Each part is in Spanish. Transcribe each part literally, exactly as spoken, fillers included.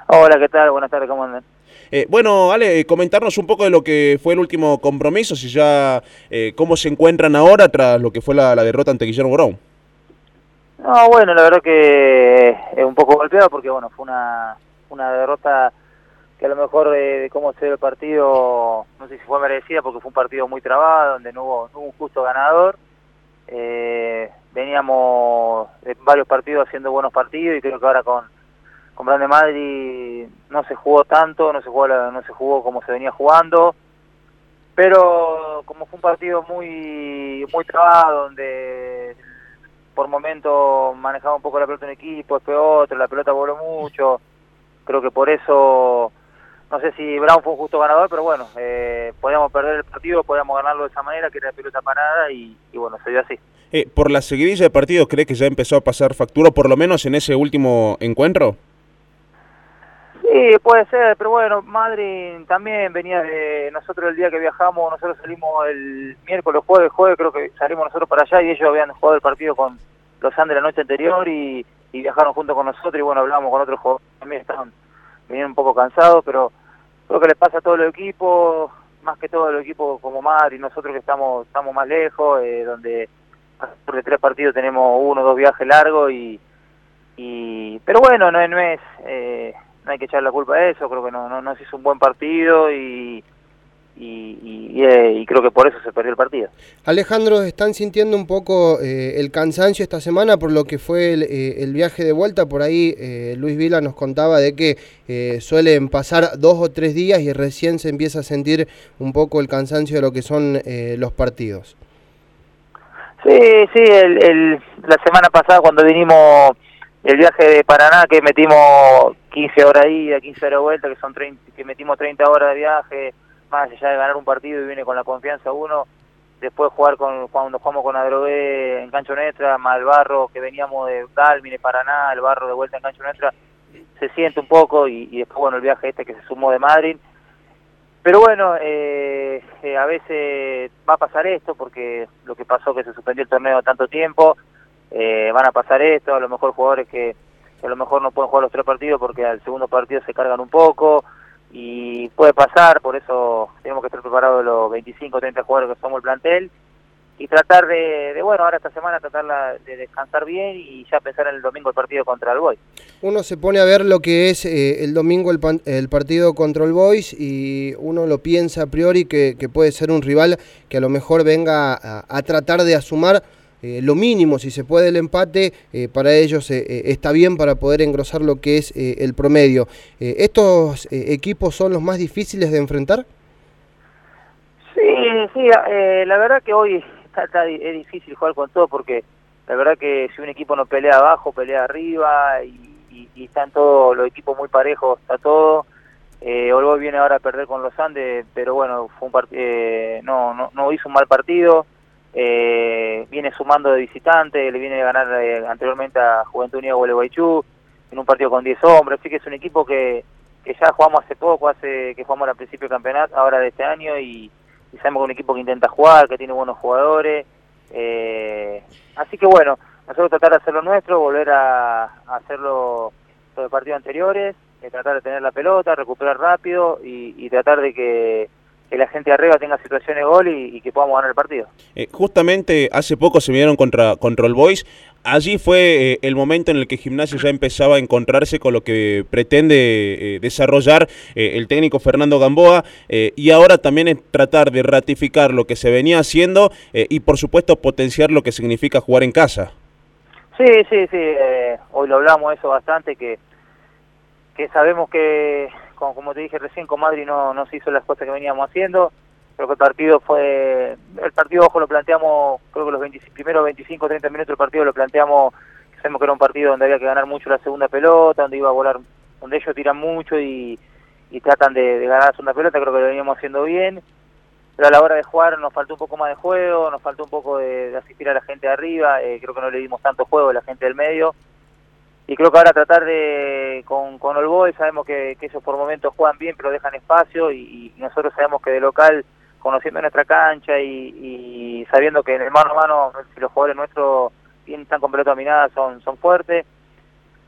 Hola, ¿qué tal? Buenas tardes, ¿cómo andan? Eh, bueno, Ale, comentarnos un poco de lo que fue el último compromiso, si ya eh, cómo se encuentran ahora tras lo que fue la, la derrota ante Guillermo Brown. No, bueno, la verdad que es un poco golpeado porque, bueno, fue una, una derrota que a lo mejor de, de cómo se dio el partido, no sé si fue merecida porque fue un partido muy trabado, donde no hubo, no hubo un justo ganador. Eh, veníamos de varios partidos haciendo buenos partidos y creo que ahora con, con Grande Madrid no se jugó tanto, no se jugó, la- no se jugó como se venía jugando. Pero como fue un partido muy muy trabado, donde por momentos manejaba un poco la pelota en equipo, después otro, la pelota voló mucho, creo que por eso, no sé si Brown fue un justo ganador, pero bueno, eh, podíamos perder el partido, podíamos ganarlo de esa manera, que era pelota parada, y, y bueno, se dio así. Eh, ¿Por la seguidilla de partidos cree que ya empezó a pasar factura, por lo menos en ese último encuentro? Sí, puede ser, pero bueno, Madrid también venía de nosotros el día que viajamos, nosotros salimos el miércoles, jueves, jueves creo que salimos nosotros para allá y ellos habían jugado el partido con los Andes la noche anterior y, y viajaron junto con nosotros y bueno, hablamos con otros jugadores también, estaban, venían un poco cansados, pero creo que les pasa a todos los equipos, más que todos los equipos como Madrid, nosotros que estamos estamos más lejos, eh, donde de tres partidos tenemos uno o dos viajes largos y y pero bueno, no, no es eh, no hay que echar la culpa a eso, creo que no no, no se hizo un buen partido y y, y, y, eh, y creo que por eso se perdió el partido. Alejandro, ¿están sintiendo un poco eh, el cansancio esta semana por lo que fue el, eh, el viaje de vuelta? Por ahí eh, Luis Vila nos contaba de que eh, suelen pasar dos o tres días y recién se empieza a sentir un poco el cansancio de lo que son eh, los partidos. Sí, sí, el, el, la semana pasada cuando vinimos el viaje de Paraná, que metimos quince horas ida, quince horas vuelta, que son treinta, que metimos treinta horas de viaje, más allá de ganar un partido y viene con la confianza uno, después jugar con cuando jugamos con Adrogué en Cancho Netra, más el barro que veníamos de Dalmine, Paraná, el barro de vuelta en Cancho Netra, se siente un poco y, y después bueno el viaje este que se sumó de Madrid. Pero bueno, eh, eh, a veces va a pasar esto, porque lo que pasó que se suspendió el torneo tanto tiempo, eh, van a pasar esto, a lo mejor jugadores que, que a lo mejor no pueden jugar los tres partidos porque al segundo partido se cargan un poco, y puede pasar, por eso tenemos que estar preparados los veinticinco o treinta jugadores que somos el plantel, y tratar de, de, bueno, ahora esta semana tratar de descansar bien y ya pensar en el domingo el partido contra el Boys. Uno se pone a ver lo que es eh, el domingo el, pan, el partido contra el Boys y uno lo piensa a priori que, que puede ser un rival que a lo mejor venga a, a tratar de asumar eh, lo mínimo, si se puede el empate, eh, para ellos eh, eh, está bien para poder engrosar lo que es eh, el promedio. Eh, ¿Estos eh, equipos son los más difíciles de enfrentar? Sí, sí, eh, la verdad que hoy está, está, es difícil jugar con todo porque la verdad que si un equipo no pelea abajo, pelea arriba y, y, y están todos los equipos muy parejos, está todo. Eh, Olboy viene ahora a perder con los Andes, pero bueno, fue un part eh, no, no, no hizo un mal partido, eh, viene sumando de visitante, le viene a ganar eh, anteriormente a Juventud Unida Gualeguaychú, en un partido con diez hombres, así que es un equipo que, que ya jugamos hace poco, hace que jugamos al principio del campeonato, ahora de este año, y, y sabemos que es un equipo que intenta jugar, que tiene buenos jugadores, eh, así que bueno, nosotros tratar de hacer lo nuestro, volver a, a hacerlo los partidos anteriores, de tratar de tener la pelota, recuperar rápido y, y tratar de que, que la gente arriba tenga situaciones de gol y, y que podamos ganar el partido. Eh, justamente hace poco se midieron contra, contra el Boys. Allí fue eh, el momento en el que Gimnasia ya empezaba a encontrarse con lo que pretende eh, desarrollar eh, el técnico Fernando Gamboa, eh, y ahora también es tratar de ratificar lo que se venía haciendo eh, y por supuesto potenciar lo que significa jugar en casa. Sí, sí, sí, eh, hoy lo hablamos eso bastante, que que sabemos que, como, como te dije recién, con Madrid no, no se hizo las cosas que veníamos haciendo. Creo que el partido fue, el partido, ojo, lo planteamos, creo que los veinte, primeros veinticinco o treinta minutos del partido lo planteamos, sabemos que era un partido donde había que ganar mucho la segunda pelota, donde iba a volar, donde ellos tiran mucho y, y tratan de, de ganar la segunda pelota, creo que lo veníamos haciendo bien, pero a la hora de jugar nos faltó un poco más de juego, nos faltó un poco de, de asistir a la gente de arriba, eh, creo que no le dimos tanto juego a la gente del medio. Y creo que ahora tratar de, con, con Olboy, sabemos que, que ellos por momentos juegan bien, pero dejan espacio, y, y nosotros sabemos que de local, conociendo nuestra cancha y, y sabiendo que en el mano a mano, si los jugadores nuestros están con pelota dominada, son, son fuertes,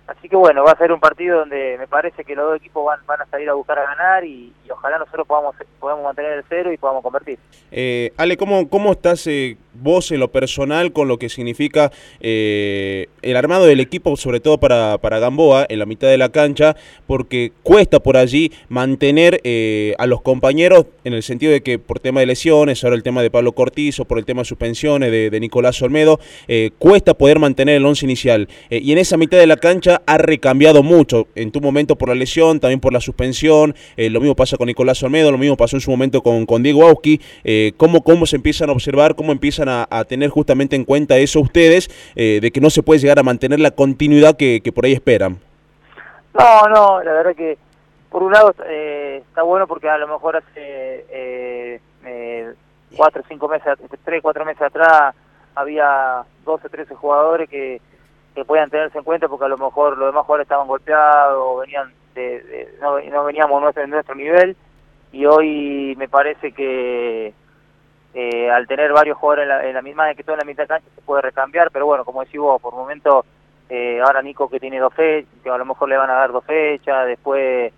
Así que bueno, va a ser un partido donde me parece que los dos equipos van, van a salir a buscar a ganar y, y ojalá nosotros podamos, podamos mantener el cero y podamos convertir. Eh, Ale, ¿cómo, cómo estás eh, vos en lo personal con lo que significa eh, el armado del equipo, sobre todo para, para Gamboa, en la mitad de la cancha? Porque cuesta por allí mantener eh, a los compañeros, en el sentido de que por tema de lesiones, ahora el tema de Pablo Cortizo, por el tema de suspensiones de, de Nicolás Olmedo, eh, cuesta poder mantener el once inicial. Eh, y en esa mitad de la cancha ha recambiado mucho, en tu momento por la lesión, también por la suspensión, eh, lo mismo pasa con Nicolás Olmedo, lo mismo pasó en su momento con, con Diego Auski. Eh, cómo, cómo se empiezan a observar, cómo empiezan a, a tener justamente en cuenta eso ustedes, eh, de que no se puede llegar a mantener la continuidad que, que por ahí esperan. No, no, la verdad que por un lado eh, está bueno porque a lo mejor hace eh, eh, cuatro o cinco meses, tres, cuatro meses atrás había doce, trece jugadores que, que podían tenerse en cuenta porque a lo mejor los demás jugadores estaban golpeados, venían de, de, no, no veníamos en nuestro, en nuestro nivel, y hoy me parece que eh, al tener varios jugadores en la, en la misma, que todo en la mitad de cancha se puede recambiar, pero bueno, como decís vos, por momento eh, ahora Nico que tiene dos fechas, que a lo mejor le van a dar dos fechas, después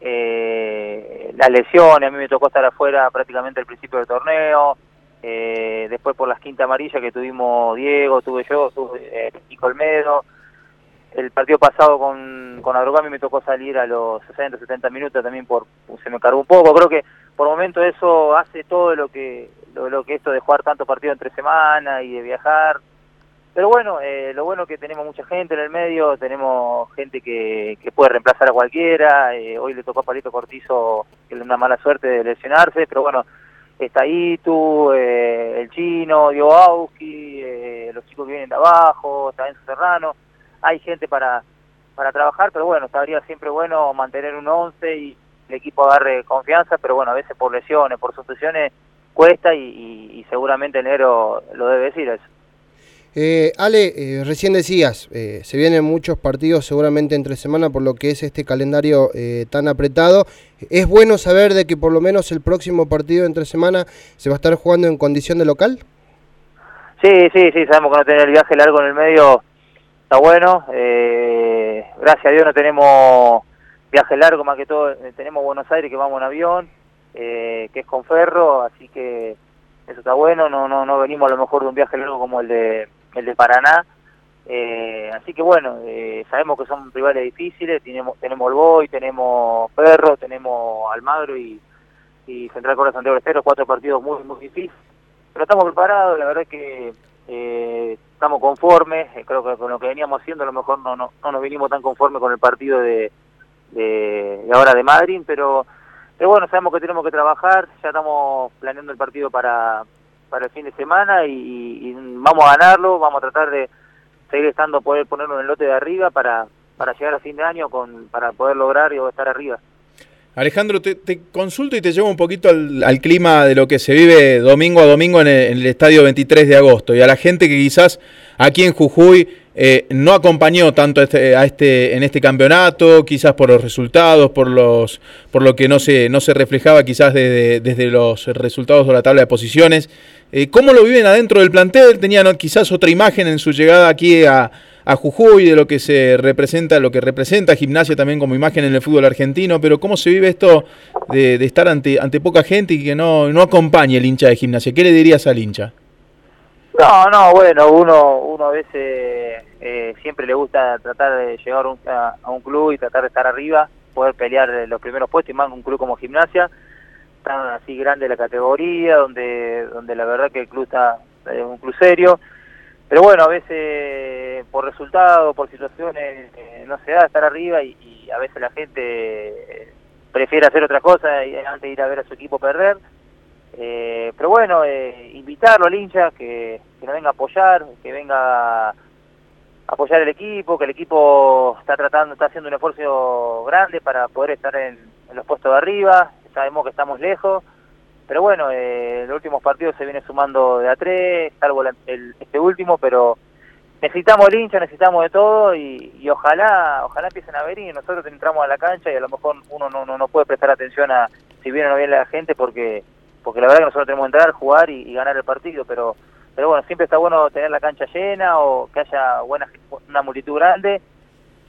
eh, las lesiones, a mí me tocó estar afuera prácticamente al principio del torneo, eh, después por las quintas amarillas que tuvimos Diego, tuve yo, tuve eh, Nico Olmedo. El partido pasado con, con Agrogami me tocó salir a los sesenta, setenta minutos también, por se me cargó un poco. Creo que por momento eso hace todo lo que lo, lo que esto de jugar tanto partido entre semana y de viajar. Pero bueno, eh, lo bueno es que tenemos mucha gente en el medio, tenemos gente que, que puede reemplazar a cualquiera. Eh, hoy le tocó a Palito Cortizo, que es una mala suerte de lesionarse, pero bueno, está Itu, eh, el Chino, Diego Auski, eh, los chicos que vienen de abajo, está Enzo Serrano. Hay gente para para trabajar, pero bueno, estaría siempre bueno mantener un once y el equipo agarre confianza, pero bueno, a veces por lesiones, por suspensiones cuesta y, y, y seguramente enero lo debe decir eso. Eh, Ale, eh, recién decías, eh, se vienen muchos partidos seguramente entre semana por lo que es este calendario eh, tan apretado. ¿Es bueno saber de que por lo menos el próximo partido entre semana se va a estar jugando en condición de local? Sí, sí, sí, sabemos que no tener el viaje largo en el medio está bueno. Eh, gracias a Dios no tenemos viaje largo, más que todo tenemos Buenos Aires que vamos en avión, eh, que es con ferro, así que eso está bueno. No, no, no venimos a lo mejor de un viaje largo como el de el de Paraná, eh, así que bueno, eh, sabemos que son rivales difíciles. Tenemos tenemos el Boy, tenemos Ferro, tenemos Almagro y, y Central Córdoba Santiago del Estero, cuatro partidos muy muy difíciles, pero estamos preparados. La verdad que eh, estamos conformes. Eh, creo que con lo que veníamos haciendo a lo mejor no no, no nos vinimos tan conformes con el partido de, de, de ahora de Madrid, pero pero bueno, sabemos que tenemos que trabajar. Ya estamos planeando el partido para para el fin de semana y, y vamos a ganarlo. Vamos a tratar de seguir estando, poder ponerlo en el lote de arriba para para llegar a fin de año con para poder lograr y estar arriba. Alejandro, te, te consulto y te llevo un poquito al, al clima de lo que se vive domingo a domingo en el, en el estadio veintitrés de agosto, y a la gente que quizás aquí en Jujuy eh, no acompañó tanto a este, a este, en este campeonato, quizás por los resultados, por los por lo que no se, no se reflejaba quizás desde, desde los resultados de la tabla de posiciones. Eh, ¿Cómo lo viven adentro del plantel? Tenían quizás otra imagen en su llegada aquí a, a Jujuy de lo que se representa, lo que representa Gimnasia también como imagen en el fútbol argentino, pero ¿cómo se vive esto de, de estar ante, ante poca gente y que no, no acompañe el hincha de Gimnasia? ¿Qué le dirías al hincha? No, no, bueno, uno uno a veces eh, siempre le gusta tratar de llegar un, a, a un club y tratar de estar arriba, poder pelear los primeros puestos, y más un club como Gimnasia, tan así grande la categoría, donde donde la verdad que el club está es un club serio. Pero bueno, a veces por resultados, por situaciones, eh, no se da estar arriba y, y a veces la gente prefiere hacer otra cosa antes de ir a ver a su equipo perder. Eh, pero bueno, eh, invitarlo al hincha que, que nos venga a apoyar, que venga a apoyar el equipo, que el equipo está tratando, está haciendo un esfuerzo grande para poder estar en, en los puestos de arriba. Sabemos que estamos lejos, pero bueno, eh, en los últimos partidos se viene sumando de a tres, salvo la, el, este último, pero necesitamos el hincha, necesitamos de todo y, y ojalá ojalá empiecen a venir. Nosotros entramos a la cancha y a lo mejor uno no, no, no puede prestar atención a si viene o no viene la gente porque porque la verdad que nosotros tenemos que entrar, jugar y, y ganar el partido, pero pero bueno, siempre está bueno tener la cancha llena o que haya buena una multitud grande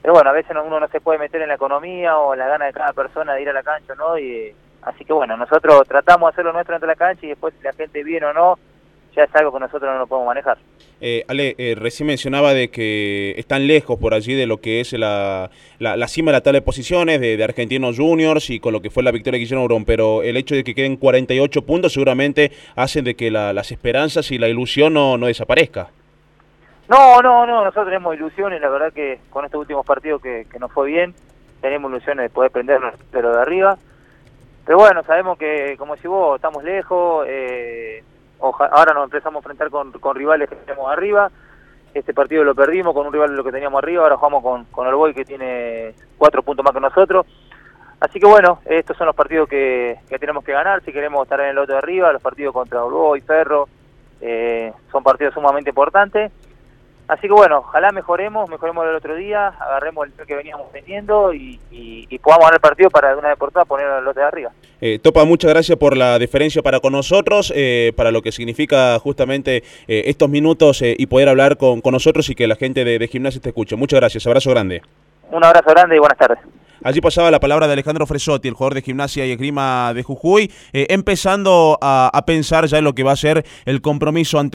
pero bueno, a veces uno no se puede meter en la economía o en la gana de cada persona de ir a la cancha, ¿no? Y así que bueno, nosotros tratamos de hacer lo nuestro dentro de la cancha y después si la gente viene o no, ya es algo que nosotros no lo podemos manejar. Eh, Ale, eh, recién mencionaba de que están lejos por allí de lo que es la, la, la cima de la tabla de posiciones de, de Argentinos Juniors y con lo que fue la victoria de Guillermo Brown, pero el hecho de que queden cuarenta y ocho puntos seguramente hacen de que la, las esperanzas y la ilusión no, no desaparezca. No, no, no, nosotros tenemos ilusiones, la verdad que con estos últimos partidos que, que nos fue bien, tenemos ilusiones de poder prendernos de lo de arriba, pero bueno, sabemos que, como decís vos, estamos lejos, eh, Oja, ahora nos empezamos a enfrentar con, con rivales que tenemos arriba. Este partido lo perdimos con un rival de lo que teníamos arriba, ahora jugamos con, con el Boy que tiene cuatro puntos más que nosotros. Así que bueno, estos son los partidos que, que tenemos que ganar si queremos estar en el lote de arriba. Los partidos contra Boy, Ferro, eh, son partidos sumamente importantes. Así que bueno, ojalá mejoremos, mejoremos el otro día, agarremos el que veníamos teniendo y, y, y podamos ganar el partido para de una vez por todas poner el lote de arriba. Eh, Topa, muchas gracias por la deferencia para con nosotros, eh, para lo que significa justamente eh, estos minutos eh, y poder hablar con, con nosotros y que la gente de, de Gimnasia te escuche. Muchas gracias, abrazo grande. Un abrazo grande y buenas tardes. Allí pasaba la palabra de Alejandro Fresotti, el jugador de Gimnasia y Esgrima de Jujuy, eh, empezando a, a pensar ya en lo que va a ser el compromiso ante